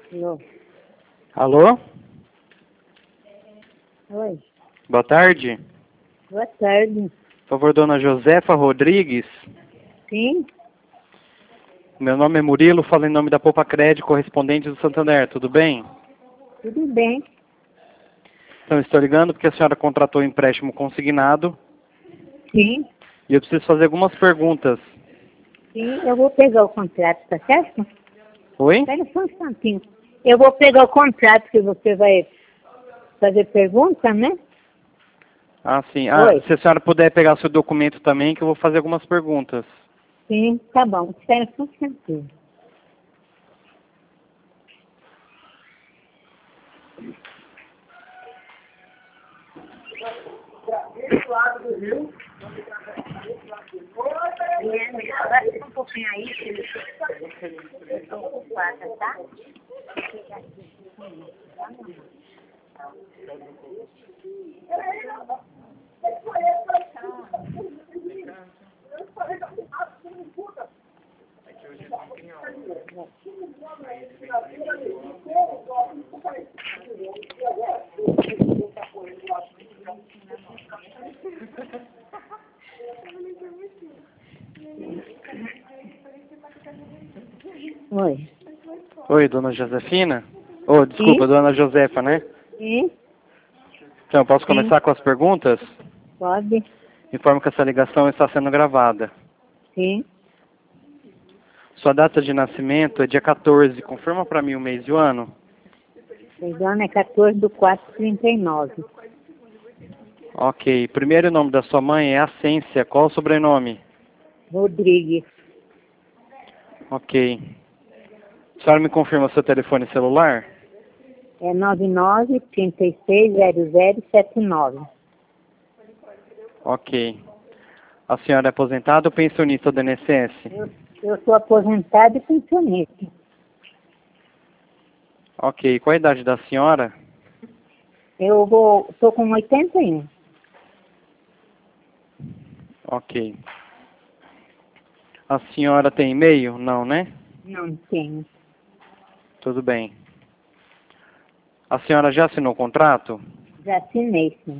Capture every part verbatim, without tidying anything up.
Alô? Alô? Oi. Boa tarde. Boa tarde. Por favor, dona Josefa Rodrigues. Sim? Meu nome é Murilo, falo em nome da Poupa Crédito, correspondente do Santander. Tudo bem? Tudo bem. Então, estou ligando porque a senhora contratou um empréstimo consignado Sim? e eu preciso fazer algumas perguntas. Sim, eu vou pegar o contrato, tá certo? Oi? Espera só um instantinho. Eu vou pegar o contrato que você vai fazer pergunta, né? Ah, sim. Ah, Oi. se a senhora puder pegar seu documento também, que eu vou fazer algumas perguntas. Sim, tá bom. Espera só um instantinho. Agora fica um pouquinho aí, filho. Eu tô ocupada, tá? Oi. Oi, dona Josefina? Oh, desculpa, Sim? dona Josefa, né? Sim? Então, posso Sim. começar com as perguntas? Pode? Informo que essa ligação está sendo gravada. Sim. Sua data de nascimento é dia quatorze. Confirma para mim o mês e o ano. O ano é quatorze do quatro de trinta e nove. Ok. Primeiro nome da sua mãe é Ascência. Qual o sobrenome? Rodrigues. Ok. A senhora me confirma seu telefone celular? É nove nove, trinta e seis, zero zero, sete nove. Ok. A senhora é aposentada ou pensionista do I N S S? Eu, eu sou aposentada e pensionista. Ok. Qual a idade da senhora? Eu vou, estou com oitenta e um. Ok. A senhora tem e-mail? Não, né? Não tenho. Tudo bem. A senhora já assinou o contrato? Já assinei, sim.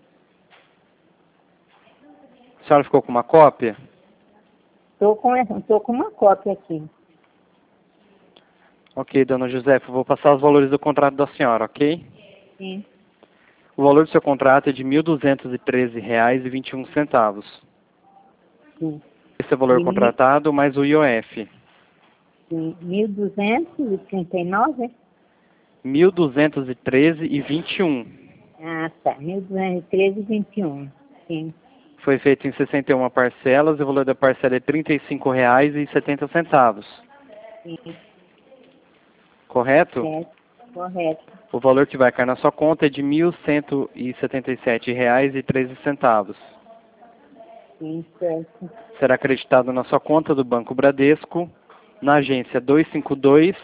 A senhora ficou com uma cópia? Estou com, essa- tô com uma cópia aqui. Ok, dona Josefa, eu vou passar os valores do contrato da senhora, ok? Sim. O valor do seu contrato é de mil duzentos e treze reais e vinte e um centavos. Sim. Esse é o valor De mi, contratado mais o I O F. sim, mil duzentos e trinta e nove? mil duzentos e treze e vinte e um. Ah, tá. Mil duzentos e treze e vinte e um. Sim. Foi feito em sessenta e uma parcelas e o valor da parcela é trinta e cinco reais e setenta centavos. Sim. Correto? Certo. Correto. O valor que vai cair na sua conta é de mil cento e setenta e sete reais e treze centavos. Sim, certo. Será acreditado na sua conta do Banco Bradesco, na agência duzentos e cinquenta e dois,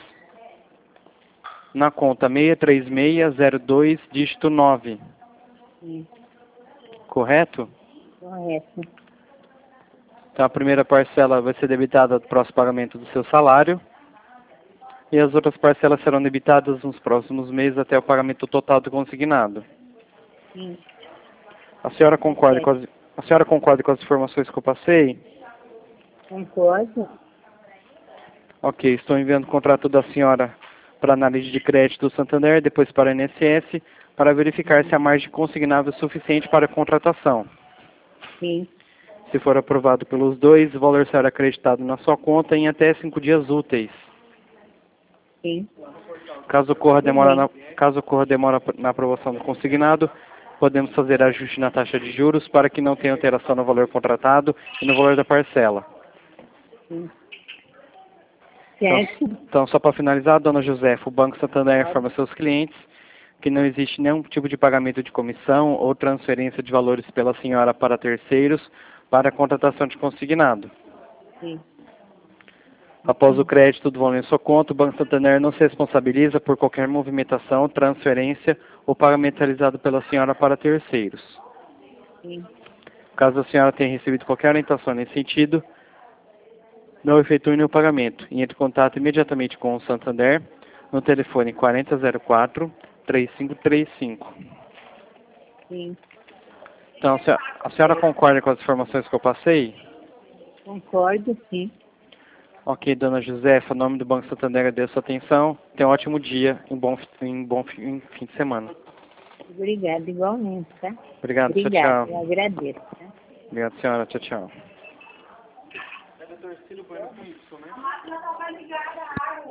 na conta seis três seis zero dois, dígito nove. Sim. Correto? Correto. Então a primeira parcela vai ser debitada no próximo pagamento do seu salário e as outras parcelas serão debitadas nos próximos meses até o pagamento total do consignado. Sim. A senhora concorda com Certo. as, a senhora concorda com as informações que eu passei? Concordo. Ok, estou enviando o contrato da senhora para análise de crédito do Santander, depois para o I N S S, para verificar se a margem consignável é suficiente para a contratação. Sim. Se for aprovado pelos dois, o valor será acreditado na sua conta em até cinco dias úteis. Sim. Caso ocorra Tudo demora bem. na, caso ocorra demora na aprovação do consignado, podemos fazer ajuste na taxa de juros para que não tenha alteração no valor contratado e no valor da parcela. Sim. Então, Certo. então só para finalizar, dona Josefa, o Banco Santander informa seus clientes que não existe nenhum tipo de pagamento de comissão ou transferência de valores pela senhora para terceiros para a contratação de consignado. Sim. Após o crédito do valor em sua conta, o Banco Santander não se responsabiliza por qualquer movimentação, transferência ou pagamento realizado pela senhora para terceiros. Sim. Caso a senhora tenha recebido qualquer orientação nesse sentido, não efetue nenhum pagamento e entre em contato imediatamente com o Santander no telefone quarenta zero quatro, três cinco três cinco. Sim, Então, a senhora, a senhora concorda com as informações que eu passei? concordo, sim. Ok, dona Josefa, em nome do Banco Santander, agradeço a sua atenção. Tenha um ótimo dia e um bom, um bom fim fim de semana. Obrigada, igualmente, tá? Obrigado, tchau, Obrigada, tchau. eu agradeço, tá? Obrigado, senhora. Tchau, tchau.